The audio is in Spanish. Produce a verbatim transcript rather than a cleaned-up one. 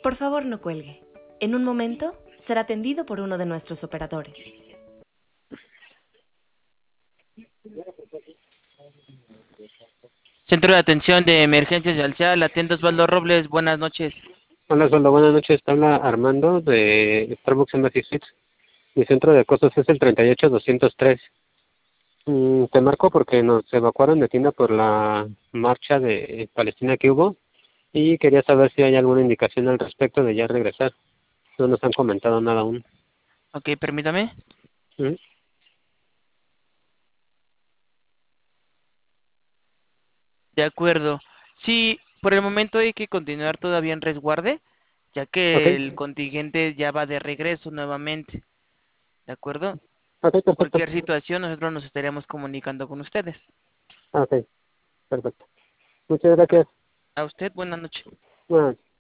Por favor, no cuelgue. En un momento será atendido por uno de nuestros operadores. Centro de Atención de Emergencias de Alcea, la atiende Osvaldo Robles. Buenas noches. Hola, Osvaldo, buenas noches. Te habla Armando de Starbucks Embassy Suites. Mi centro de acosos es el treinta y ocho doscientos tres. Mm, te marco porque nos evacuaron de tienda por la marcha de Palestina que hubo y quería saber si hay alguna indicación al respecto de ya regresar. No nos han comentado nada aún. Ok, permítame. ¿Mm? De acuerdo. Sí, por el momento hay que continuar todavía en resguarde, ya Ok, que el contingente ya va de regreso nuevamente. ¿De acuerdo? ok, perfecto. Cualquier situación, nosotros nos estaríamos comunicando con ustedes. Ok, perfecto. Muchas gracias. A usted, buenas noches. Bueno.